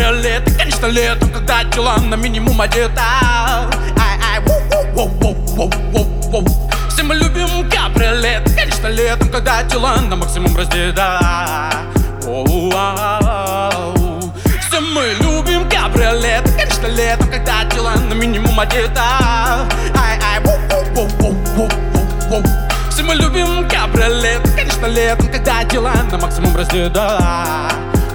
кабриолет. И, конечно, летом, когда дела на минимум одета. Ай-ай, воу-воу-воу-воу-воу. Все мы любим кабриолет. И, конечно, летом, когда дела на максимум раздета. Все мы любим кабриолет. И, конечно, летом, когда дела на минимум одета. Ай-ай, воу-воу-воу-воу-воу. Все мы любим кабриолет. И, конечно, летом, когда дела на максимум раздета.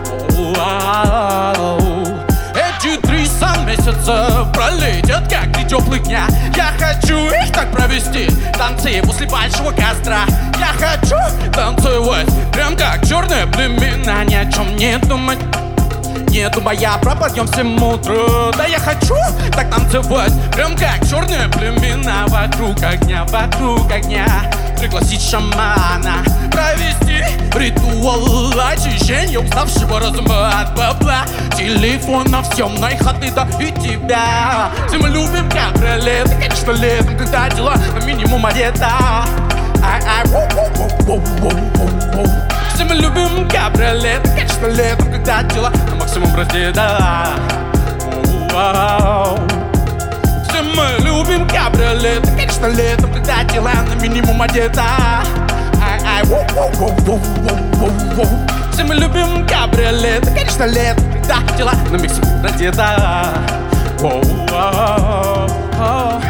Эти 300 месяцев пролетят, как 3 теплых дня. Я хочу их так провести, танцы после большого костра. Я хочу танцевать, прям как черные племена. Ни о чем не думать, не думая про подъем всем утру. Да я хочу так танцевать, прям как черные племена. Вокруг огня, пригласить шамана, провести ритуал очищения уставшего разума от бабла, телефонов, темной хаты, да и тебя. Все мы любим кабриолет. И, конечно, летом, когда дела на минимум одета. Ай-ай, воу-воу-воу-воу-воу. Все мы любим кабриолет. И, конечно, летом, когда дела на максимум раздета. Все мы любим кабриолет. И, конечно, летом, когда дела на минимум одета. Ай-ай, воу-воу-воу-воу-воу. Все мы любим кабриолет. И, конечно, летом, когда дела на максимум раздета.